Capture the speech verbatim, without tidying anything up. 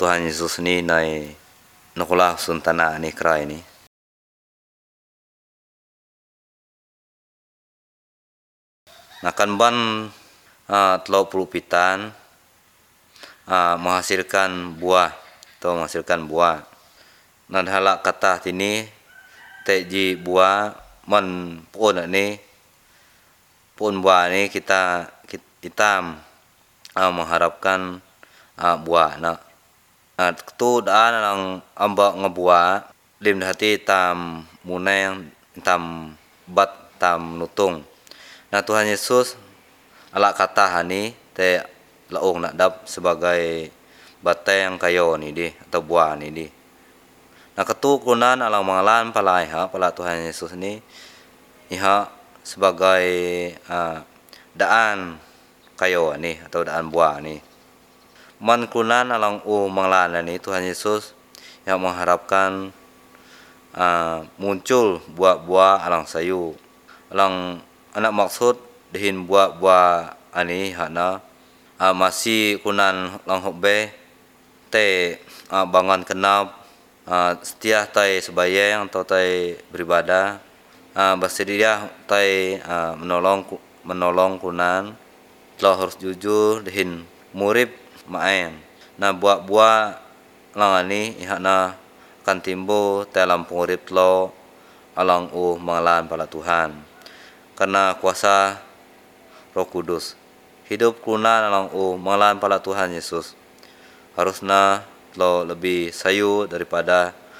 Tuhan Yesus ni nai nakulah suntana ni krai ni. Nakan ban uh, telau pelupitan uh, menghasilkan buah atau menghasilkan buah. Nan halak kata tini teji buah man pun ni pun buah ni kita kita uh, mengharapkan uh, buah nak. Uh, tu daan lang amba ngebuah lim hati tam muneng tam bat tam nutung. Nah Tuhan Yesus alak kata hani te laong nak dap sebagai batang kayo ni di atau buah ni di. Nah ketukunan alang mangalan palai ha pala Tuhan Yesus ni iha sebagai uh, daan kayo ni atau daan buah ni. Man kunan alang u mangalan ni Tuhan Yesus yang mengharapkan uh, muncul buah-buah alang sayu. Alang anak maksud dihin buah-buah ani hana uh, masih kunan lang hobbe te uh, bangan kenap uh, setia tai sebayang atau tai beribadah uh, bersedia tai uh, menolong menolong kunan telah harus jujur dihin murib maen. Nah buah-buah lang ani ihana kan timbul dalam pengurip lo alang u mengalan pala Tuhan. Karena kuasa Roh Kudus hidup kunan alang u mengalan pala Tuhan Yesus harusnya lo lebih sayu daripada